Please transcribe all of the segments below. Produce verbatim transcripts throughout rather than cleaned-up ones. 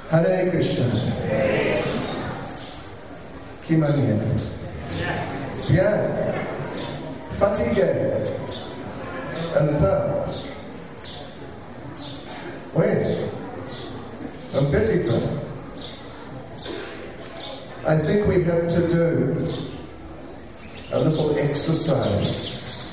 Hare Krishna. Qui m'amène? Bien. Fatigué. Un peu. Oui. Un petit peu. I think we have to do a little exercise.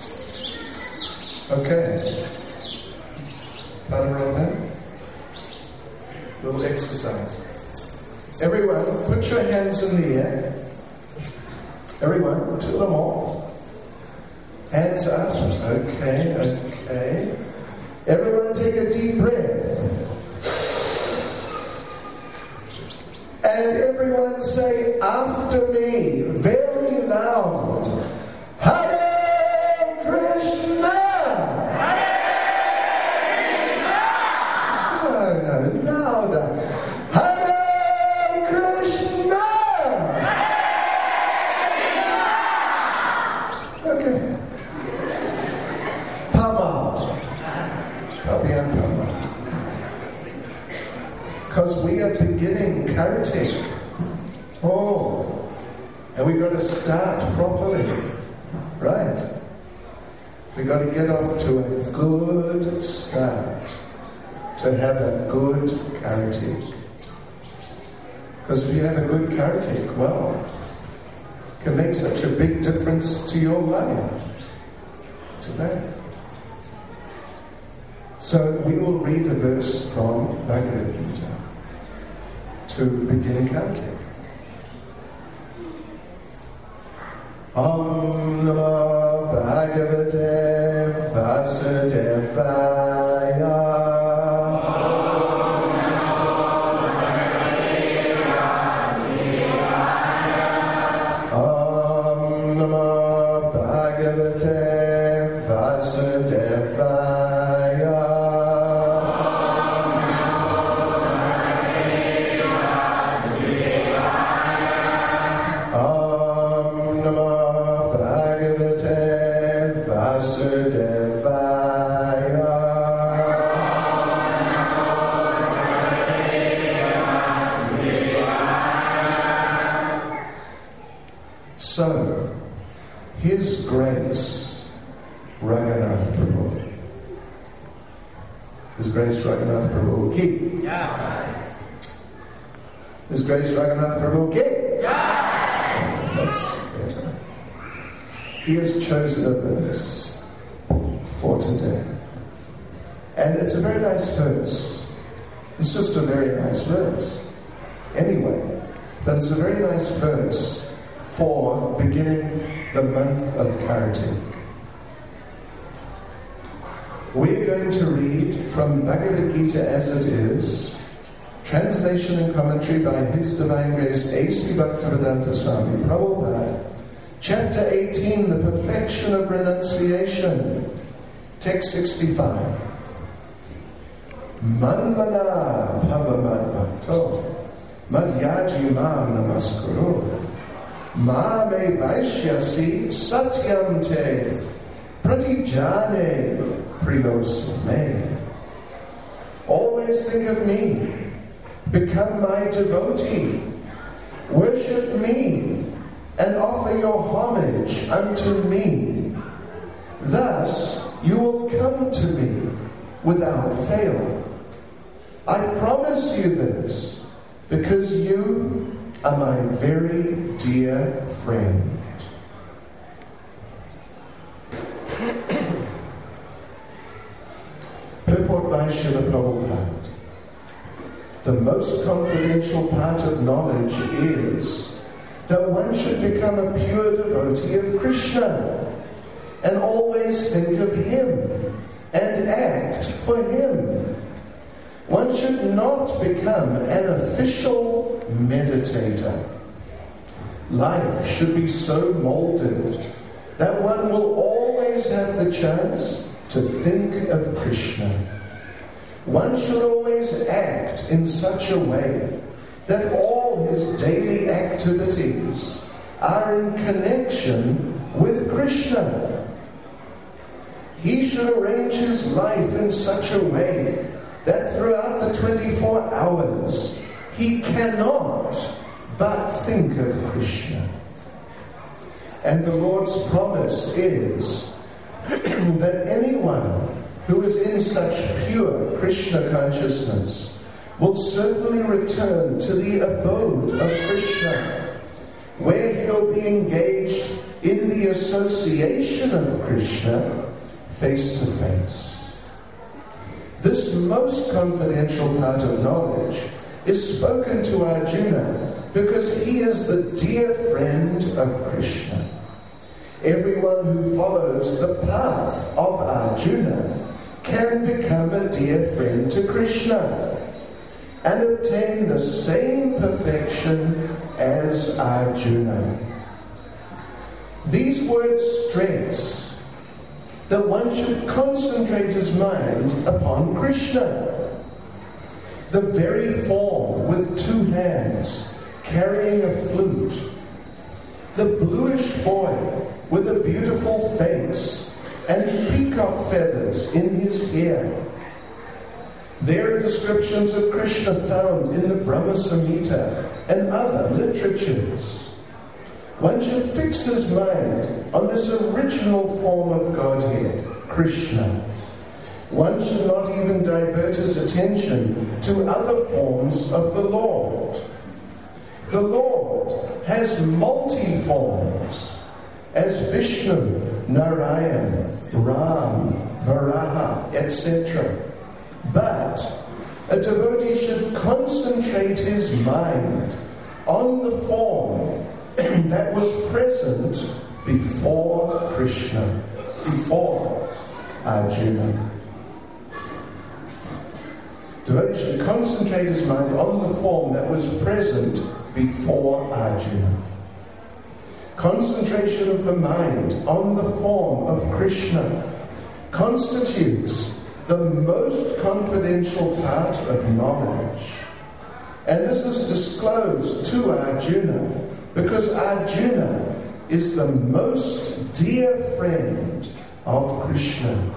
Okay. Panorama. Little exercise. Everyone, put your hands in the air. Everyone, two or more. Hands up. Okay, okay. Everyone take a deep breath. And everyone say after me, very loud. Hare Krishna! Hare Krishna! No, no, louder. Hare Krishna! Hare Krishna! Okay. Pama. Pabian Pama. Because we are beginning Kartik. Oh, and we've got to start properly, right? We've got to get off to a good start, to have a good Kartik. Because if you have a good Kartik, well, it can make such a big difference to your life. It's bad. So we will read a verse from Bhagavad Gita to begin Kartik. Om Namo Bhagavate Vasudevaya. Om Namo Bhagavate Vasudevaya. So, His Grace Raghunath Prabhu. His Grace Raghunath Prabhu Ki. Yeah. His Grace Raghunath Prabhu Ki. Yeah. That's better. He has chosen a verse for today. And it's a very nice verse. It's just a very nice verse. Anyway, but it's a very nice verse for beginning the month of Kartik. We're going to read from Bhagavad Gita as it is, translation and commentary by His Divine Grace A C Bhaktivedanta Swami Prabhupada, chapter eighteen, the perfection of renunciation, text sixty-five. Manmana bhavamadbhakto madhyaji mam namaskuru ma me vaishyasi satyam te pratijane prinos me. Always think of me, become my devotee, worship me, and offer your homage unto me. Thus you will come to me without fail. I promise you this, because you are my very dear friend. Purport by Srila Prabhupada. The most confidential part of knowledge is that one should become a pure devotee of Krishna and always think of Him and act for Him. One should not become an official meditator. Life should be so molded that one will always have the chance to think of Krishna. One should always act in such a way that all his daily activities are in connection with Krishna. He should arrange his life in such a way that throughout the twenty-four hours he cannot but think of Krishna. And the Lord's promise is that anyone who is in such pure Krishna consciousness will certainly return to the abode of Krishna, where he'll be engaged in the association of Krishna face to face. This most confidential part of knowledge is spoken to Arjuna because he is the dear friend of Krishna. Everyone who follows the path of Arjuna can become a dear friend to Krishna and obtain the same perfection as Arjuna. These words stress that one should concentrate his mind upon Krishna, the very form with two hands carrying a flute, the bluish boy with a beautiful face and peacock feathers in his hair. There are descriptions of Krishna found in the Brahma Samhita and other literatures. One should fix his mind on this original form of Godhead, Krishna. One should not even divert his attention to other forms of the Lord. The Lord has multi-forms, as Vishnu, Narayan, Ram, Varaha, et cetera. But a devotee should concentrate his mind on the form that was present before Krishna, before Arjuna. Devotee should concentrate his mind on the form that was present before Arjuna. Concentration of the mind on the form of Krishna constitutes the most confidential part of knowledge. And this is disclosed to Arjuna because Arjuna is the most dear friend of Krishna.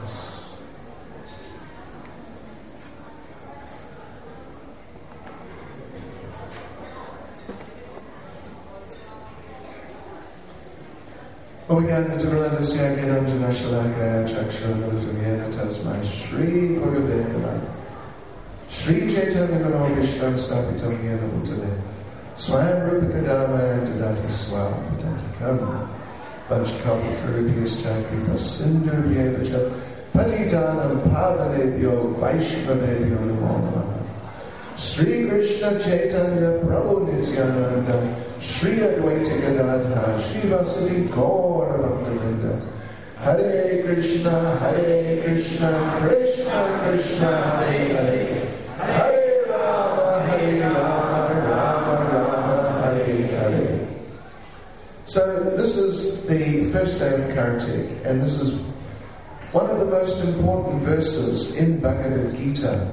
Omigana Durandasya Gananjana Shalakaya Chakshurana Tasmai Shri Gurudeva Shri Chaitanya Guru Vishnu Stapitam Yena Bhutale Swam Rupakadama Dadati Swam Padati Kam Vanchkalpatarubhyas Chakripa Sindhu Vyevacha Patitanam Pavanebhyo Vaishnavebhyo Namo Namaha Shri Krishna Chaitanya Prabhu Nityananda Shri Advaita Gadadha Shivasati Gaura Bhaktivinoda Hare Krishna Hare Krishna Krishna Krishna Hare Hare Hare Rama Hare Rama Rama Rama Hare Hare. So this is the first day of Kartik, and this is one of the most important verses in Bhagavad Gita.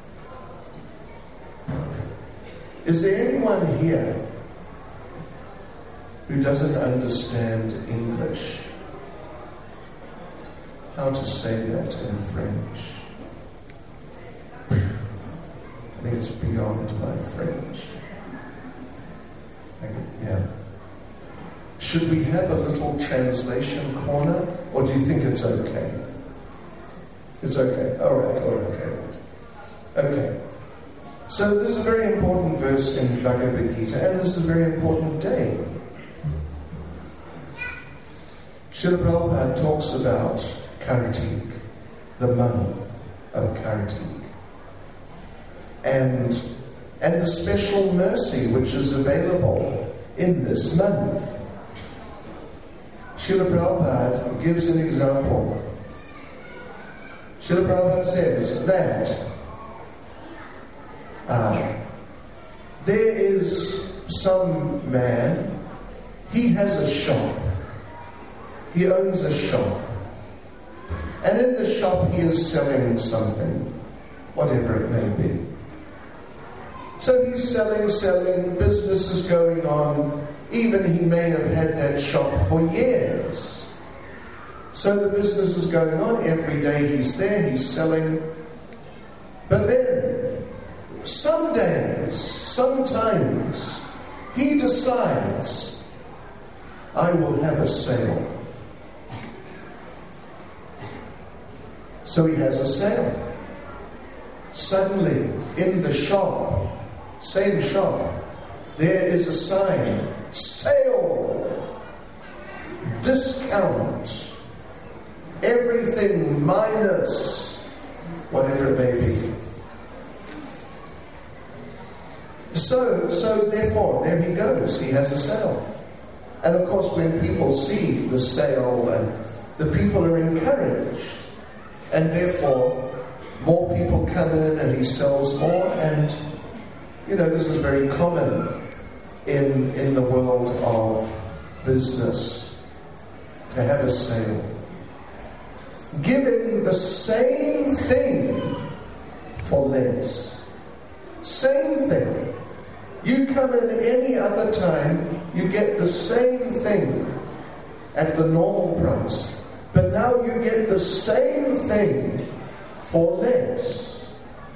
Is there anyone here who doesn't understand English? How to say that in French? I think it's beyond my French. Yeah. Should we have a little translation corner, or do you think it's okay? It's okay. All right, all right, all right. Okay. So this is a very important verse in Bhagavad Gita, and this is a very important day. Srila Prabhupada talks about Kartik, the month of Kartik, and, and the special mercy which is available in this month. Srila Prabhupada gives an example. Srila Prabhupada says that uh, there is some man, he has a shop. He owns a shop. And in the shop he is selling something, whatever it may be. So he's selling, selling, business is going on. Even he may have had that shop for years. So the business is going on. Every day he's there, he's selling. But then some days, sometimes, he decides, I will have a sale. So he has a sale. Suddenly, in the shop, same shop, there is a sign, sale, discount, everything minus whatever it may be. So, so therefore, there he goes, he has a sale. And of course, when people see the sale, and the people are encouraged, and therefore, more people come in and he sells more, and, you know, this is very common in, in the world of business, to have a sale. Giving the same thing for less. Same thing. You come in any other time, you get the same thing at the normal price. But now you get the same thing for less.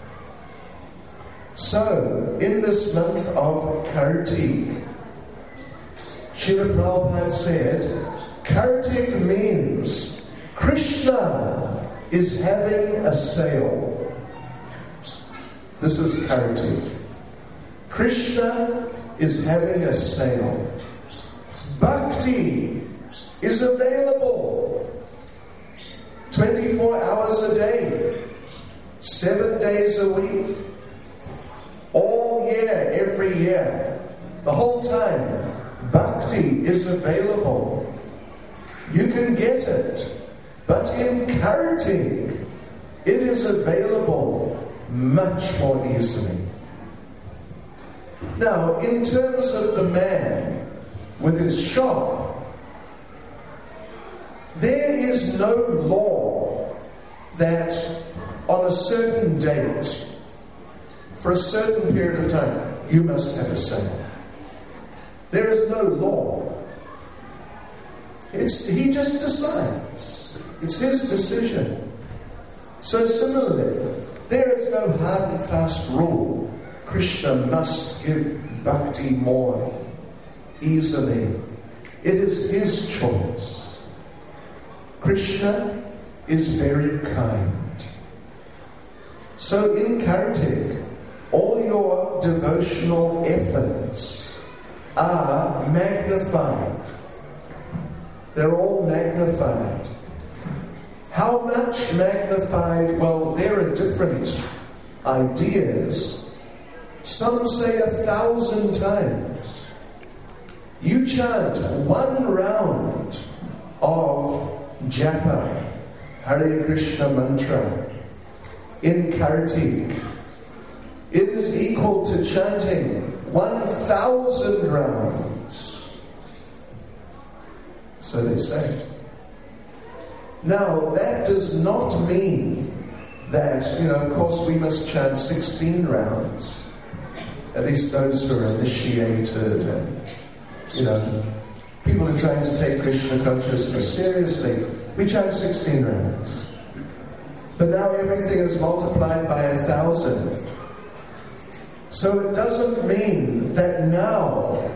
So, in this month of Kartik, Srila Prabhupada said, Kartik means Krishna is having a sale. This is Kartik. Krishna is having a sale. Bhakti is available twenty-four hours a day, seven days a week, all year, every year, the whole time. Bhakti is available. You can get it. But in Kartik, it is available much more easily. Now, in terms of the man with his shop, there is no law that on a certain date, for a certain period of time, you must have a sale. There is no law. It's, he just decides. It's his decision. So similarly, there is no hard and fast rule. Krishna must give bhakti more easily. It is his choice. Krishna is very kind. So in Kartik, all your devotional efforts are magnified. They're all magnified. How much magnified? Well, there are different ideas. Some say a thousand times. You chant one round of japa, Hare Krishna mantra, in Kartik. It is equal to chanting one thousand rounds. So they say. Now, that does not mean that, you know, of course we must chant sixteen rounds. At least those who are initiated and, you know, people are trying to take Krishna consciousness seriously. We chant sixteen rounds. But now everything is multiplied by a thousand. So it doesn't mean that now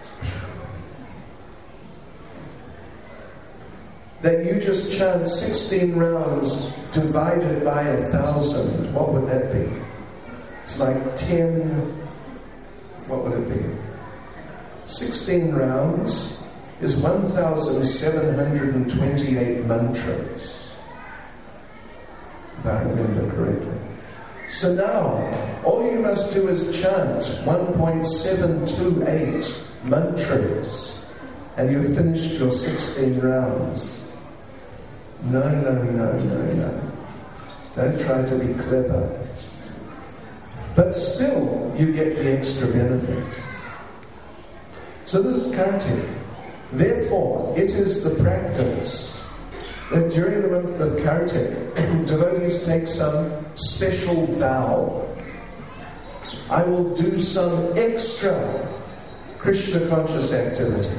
that you just chant sixteen rounds divided by a thousand. What would that be? It's like ten, what would it be? sixteen rounds is one thousand seven hundred twenty-eight mantras, if I remember correctly. So now, all you must do is chant one point seven two eight mantras, and you've finished your sixteen rounds. No, no, no, no, no. Don't try to be clever. But still, you get the extra benefit. So this is Kartik. Therefore, it is the practice that during the month of Kartik, devotees take some special vow. I will do some extra Krishna conscious activity.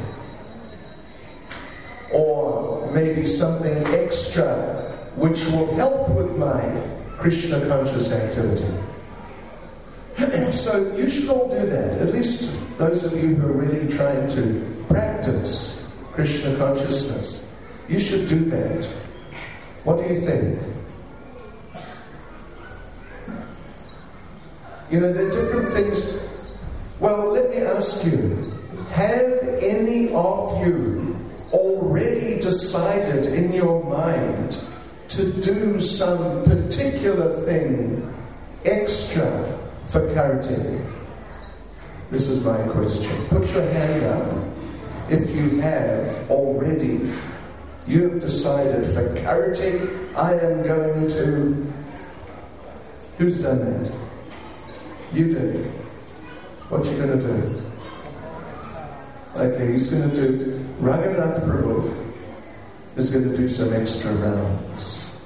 Or maybe something extra which will help with my Krishna conscious activity. So you should all do that. At least those of you who are really trying to practice Krishna consciousness. You should do that. What do you think? You know, there are different things. Well, let me ask you, have any of you already decided in your mind to do some particular thing extra for Kartik? This is my question. Put your hand up if you have already. You have decided for Kartik, I am going to... Who's done that? You did. What you going to do? Okay, he's going to do... Raghunath Prabhu is going to do some extra rounds.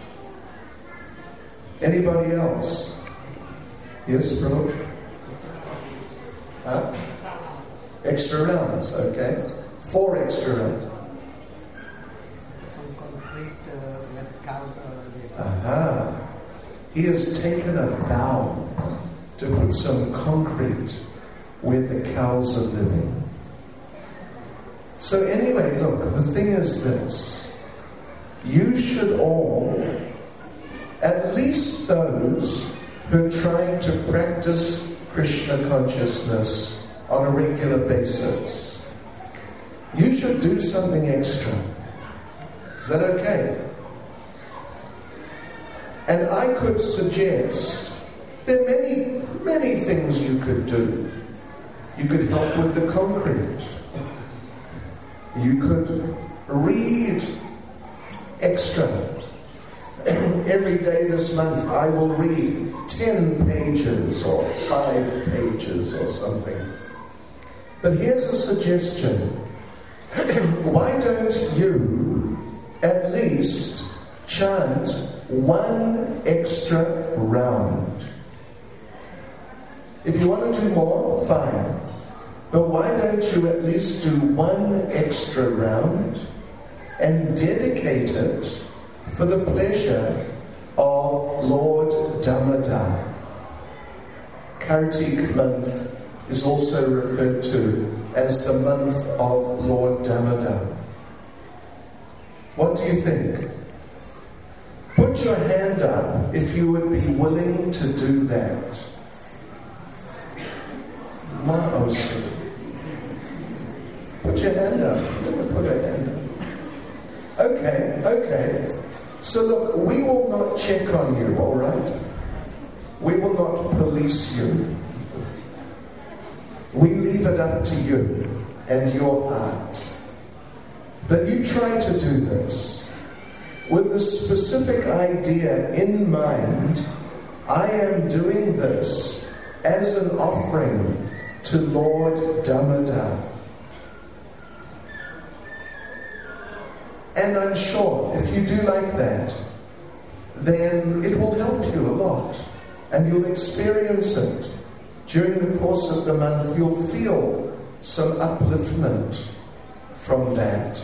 Anybody else? Yes, Prabhu? Huh? Extra rounds, okay. Four extra rounds. Some concrete uh, with cows or... Aha. He has taken a vow to put some concrete where the cows are living. So anyway, look, the thing is this. You should all, at least those who are trying to practice Krishna consciousness on a regular basis, you should do something extra. Is that okay? And I could suggest there are many, many things you could do. You could help with the concrete. You could read extra. Every day this month I will read ten pages or five pages or something. But here's a suggestion. Why don't you at least chant one extra round? If you want to do more, fine. But why don't you at least do one extra round and dedicate it for the pleasure of Lord Damodar? Kartik month is also referred to as the month of Lord Damodar. What do you think? Put your hand up if you would be willing to do that. Wow. Put your hand up. Put a hand up. Okay, okay. So look, we will not check on you, all right? We will not police you. We leave it up to you and your heart. But you try to do this with the specific idea in mind. I am doing this as an offering to Lord Damodar. And I'm sure if you do like that, then it will help you a lot. And you'll experience it. During the course of the month, you'll feel some upliftment from that.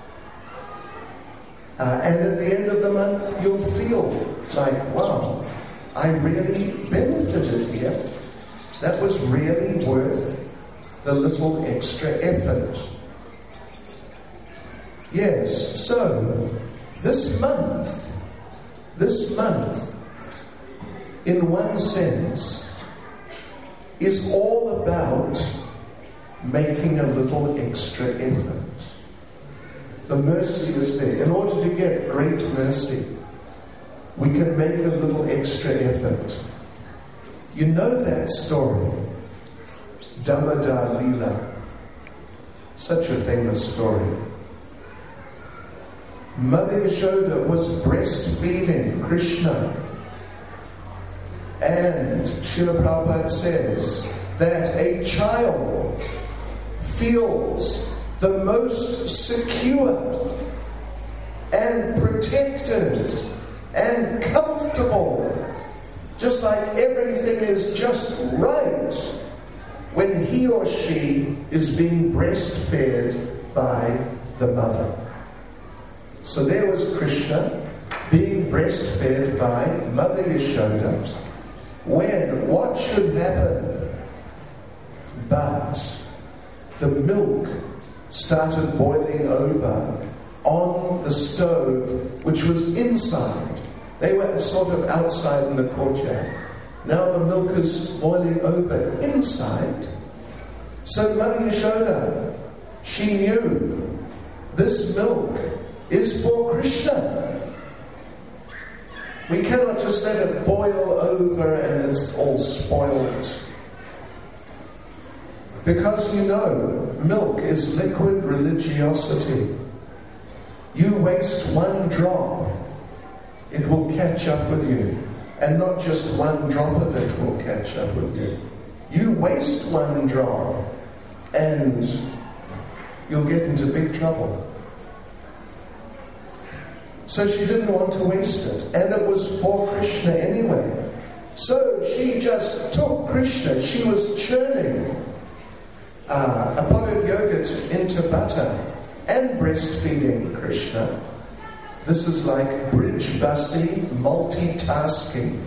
Uh, and at the end of the month, you'll feel like, wow, I really benefited here. That was really worth the little extra effort. Yes, so this month, this month, in one sense, is all about making a little extra effort. The mercy is there. In order to get great mercy, we can make a little extra effort. You know that story, Damodar Leela. Such a famous story. Mother Yashoda was breastfeeding Krishna. And Srila Prabhupada says that a child feels the most secure and protected and comfortable, just like everything is just right, when he or she is being breastfed by the mother. So there was Krishna being breastfed by Mother Yashoda, when what should happen? But the milk started boiling over on the stove, which was inside. They were sort of outside in the courtyard. Now the milk is boiling over inside. So Mother Yashoda, she knew this milk is for Krishna. We cannot just let it boil over and it's all spoiled. Because you know, milk is liquid religiosity. You waste one drop, it will catch up with you. And not just one drop of it will catch up with you. You waste one drop and you'll get into big trouble. So she didn't want to waste it. And it was for Krishna anyway. So she just took Krishna. She was churning uh, a pot of yogurt into butter and breastfeeding Krishna. This is like bridge bussy multitasking.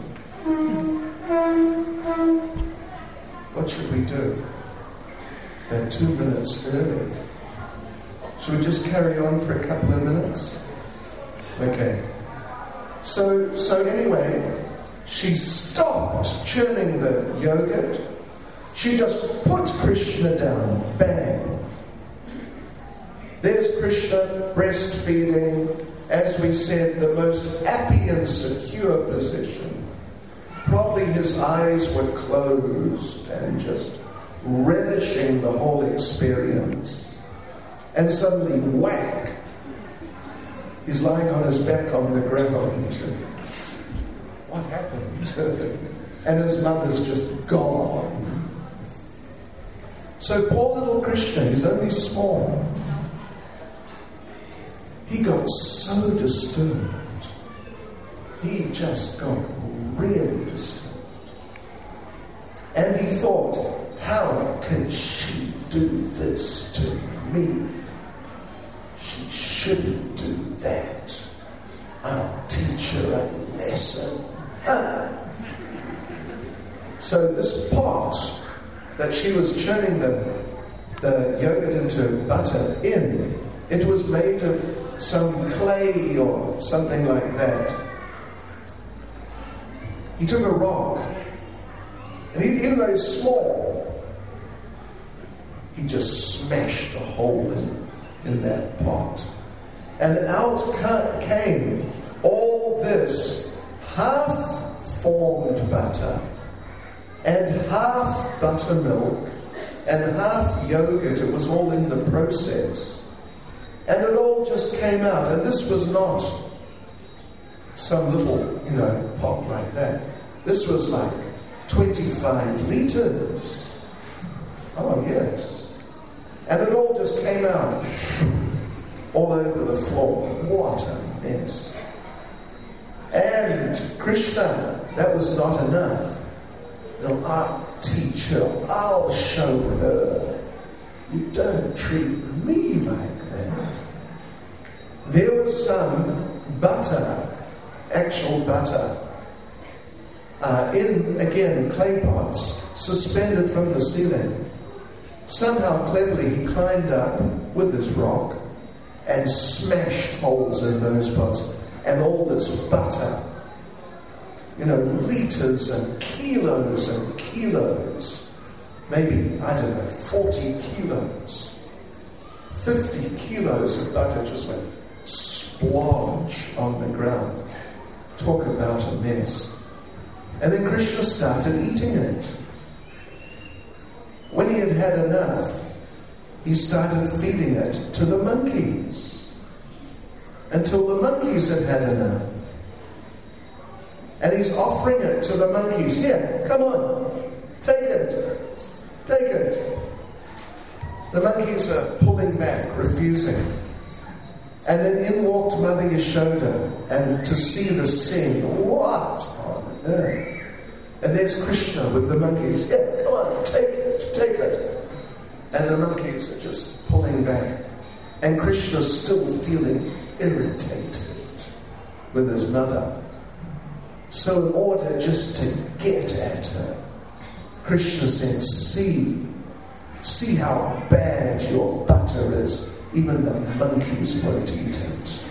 What should we do? They're two minutes early. Should we just carry on for a couple of minutes? Okay. So, so anyway, she stopped churning the yogurt. She just put Krishna down. Bang. There's Krishna breastfeeding. As we said, the most happy and secure position. Probably his eyes were closed and just relishing the whole experience. And suddenly, whack! He's lying on his back on the ground. What happened? And his mother's just gone. So poor little Krishna, he's only small. He got so disturbed. He just got really disturbed. And he thought, how can she do this to me? She shouldn't do that. I'll teach her a lesson. Huh? So this pot that she was churning the, the yogurt into butter in, it was made of some clay or something like that. He took a rock, and he, even though he's small, he just smashed a hole in, in that pot. And out came all this half-formed butter, and half buttermilk, and half yogurt. It was all in the process. And it all just came out. And this was not some little, you know, pot like that. This was like twenty-five litres. Oh, yes. And it all just came out all over the floor. What a mess. And Krishna, that was not enough. No, I'll teach her. I'll show her. You don't treat me like that. There was some butter, actual butter, uh, in, again, clay pots, suspended from the ceiling. Somehow, cleverly, he climbed up with his rock and smashed holes in those pots. And all this butter, you know, litres and kilos and kilos, maybe, I don't know, forty kilos, fifty kilos of butter just went splodge on the ground. Talk about a mess. And then Krishna started eating it. When he had had enough, he started feeding it to the monkeys. Until the monkeys had had enough. And he's offering it to the monkeys. Here, come on, take it, take it. The monkeys are pulling back, refusing. And then in walked Mother Yashoda, and to see the scene, what on earth? And there's Krishna with the monkeys. Here, come on, take it, take it. And the monkeys are just pulling back. And Krishna's still feeling irritated with his mother. So in order just to get at her, Krishna said, see, see how bad your butter is. Even the monkeys won't eat it.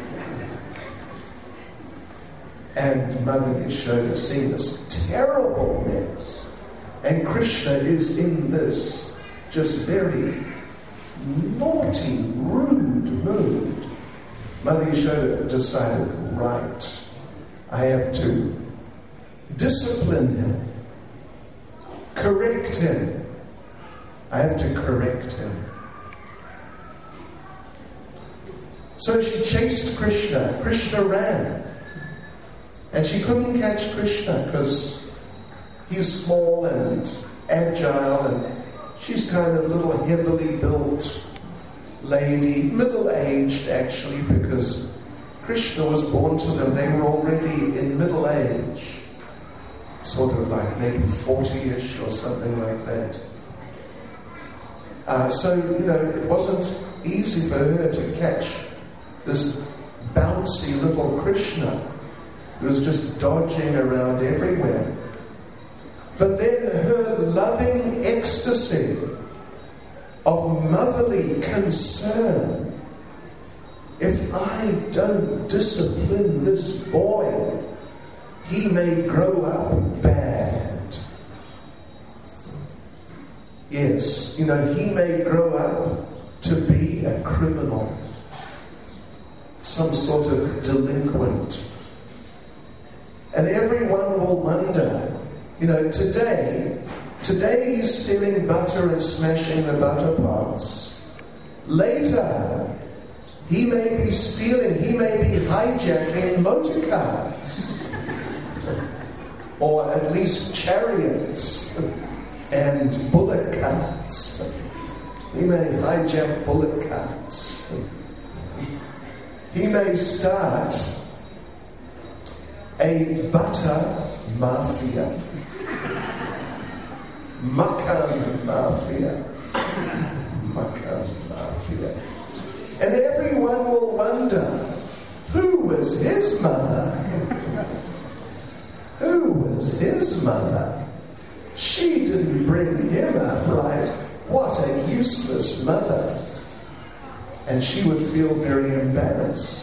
And Mother Yashoda seeing this terrible mess. And Krishna is in this just very naughty, rude mood. Mother Yashoda decided, right, I have to discipline him, correct him. I have to correct him. So she chased Krishna. Krishna ran. And she couldn't catch Krishna because he's small and agile, and she's kind of a little heavily built lady, middle-aged actually, because Krishna was born to them. They were already in middle age, sort of like maybe forty-ish or something like that. Uh, so, you know, it wasn't easy for her to catch this bouncy little Krishna who was just dodging around everywhere. But then her loving ecstasy of motherly concern, if I don't discipline this boy, he may grow up bad. Yes, you know, he may grow up to be a criminal, some sort of delinquent. And everyone will wonder, you know, today, today he's stealing butter and smashing the butter pots. Later, he may be stealing, he may be hijacking motor cars. Or at least chariots and bullock carts. He may hijack bullock carts. He may start a butter mafia. Makan mafia. Makan mafia. And everyone will wonder, who was his mother? Who was his mother? She didn't bring him up right. What a useless mother. And she would feel very embarrassed.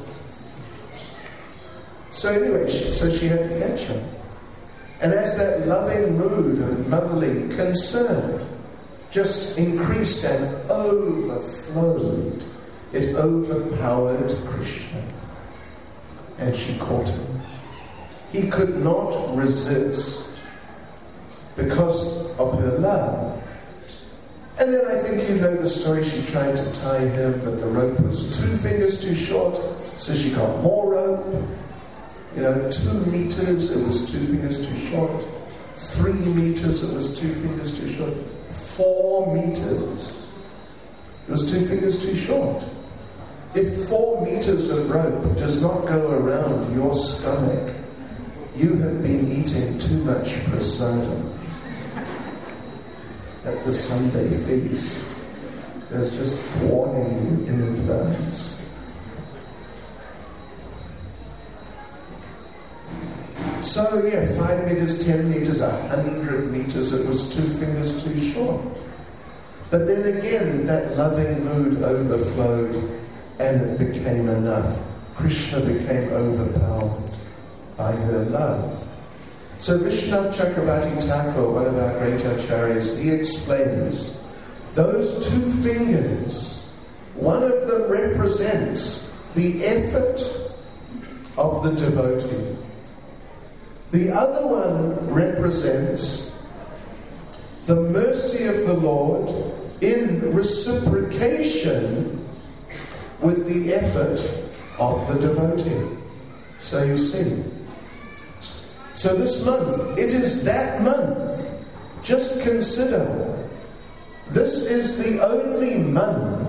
So anyway, she, so she had to catch him. And as that loving mood of motherly concern just increased and overflowed, it overpowered Krishna. And she caught him. He could not resist because of her love. And then I think you know the story. She tried to tie him, but the rope was two fingers too short, so she got more rope. You know, two meters, it was two fingers too short. Three meters, it was two fingers too short. Four meters, it was two fingers too short. If four meters of rope does not go around your stomach, you have been eating too much prasadam at the Sunday feast. So it's just warning you in advance. So yeah, five meters, ten meters, a hundred meters, it was two fingers too short. But then again, that loving mood overflowed and it became enough. Krishna became overpowered by her love. So Vishwanath Chakravarti Thakur, one of our great acharyas, he explains, those two fingers, one of them represents the effort of the devotee. The other one represents the mercy of the Lord in reciprocation with the effort of the devotee. So you see. So this month, it is that month. Just consider, this is the only month,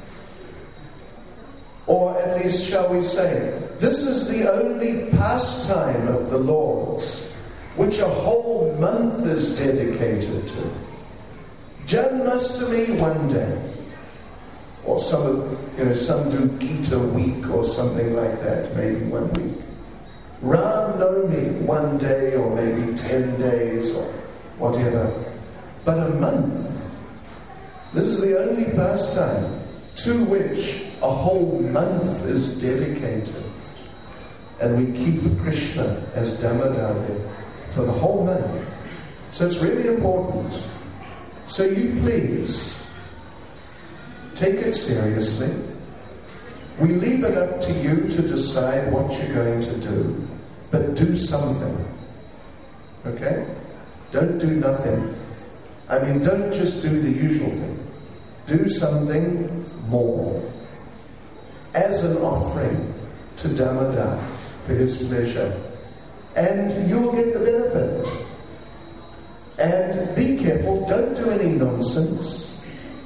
or at least shall we say, this is the only pastime of the Lord's which a whole month is dedicated to. Janmashtami one day, or some of, you know, some do Gita week or something like that, maybe one week. Ram Navami, one day or maybe ten days or whatever. But a month. This is the only pastime to which a whole month is dedicated. And we keep Krishna as Damodar there for the whole month. So it's really important. So you please take it seriously. We leave it up to you to decide what you're going to do, but do something. Okay? Don't do nothing. I mean, don't just do the usual thing. Do something more as an offering to Damodar for his pleasure. And you will get the benefit. And be careful, don't do any nonsense.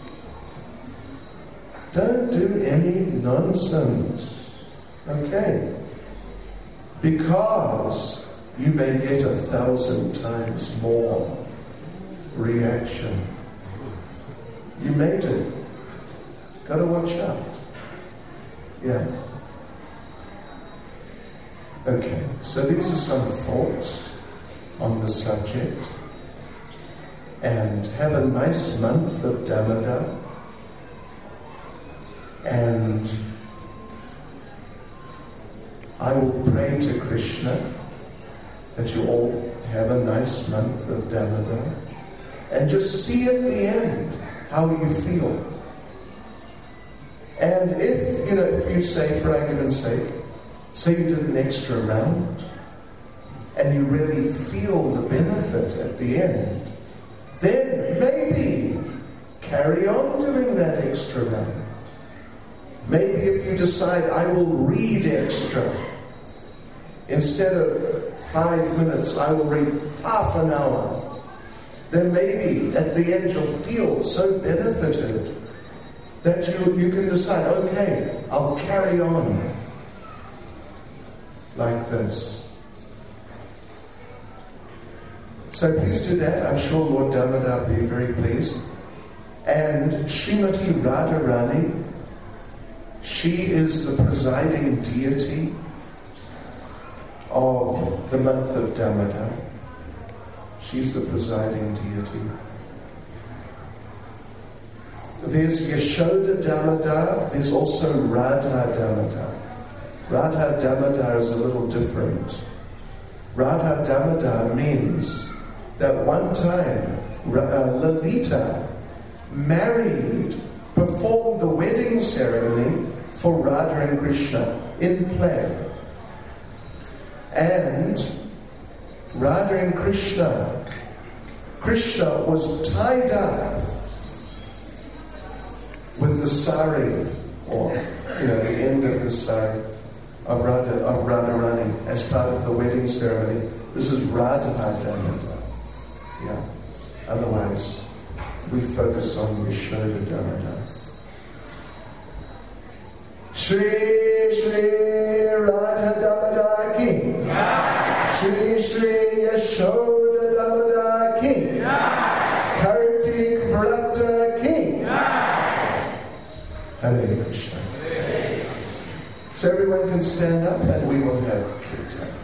Don't do any nonsense. Okay? Because you may get a thousand times more reaction. You may do. Got to watch out. Yeah. Okay, so these are some thoughts on the subject. And have a nice month of Damodar. And I will pray to Krishna that you all have a nice month of Damodar. And just see at the end how you feel. And if, you know, if you say, for argument's sake, say you did an extra round, and you really feel the benefit at the end, then maybe carry on doing that extra round. Maybe if you decide, I will read extra. Instead of five minutes, I will read half an hour. Then maybe at the end you'll feel so benefited that you, you can decide, okay, I'll carry on like this. So please do that. I'm sure Lord Damodar will be very pleased. And Srimati Radharani, she is the presiding deity of the month of Damodar. She's the presiding deity. There's Yashoda Damodar, there's also Radha Damodar. Radha Damodar is a little different. Radha Damodar means that one time uh, Lalita married, performed the wedding ceremony for Radha and Krishna in play. And Radha and Krishna, Krishna was tied up with the sari, or you know, the end of the sari of Radha of Radharani as part of the wedding ceremony. This is Radha Damodar. Yeah. Otherwise, we focus on Yashoda Damodar. Shri Shri Radha Damodar Ki. Shri Shri Yashoda Damodar Ki. Kartik Vrata Ki. Hare Krishna. So everyone can stand up and we will have kirtan.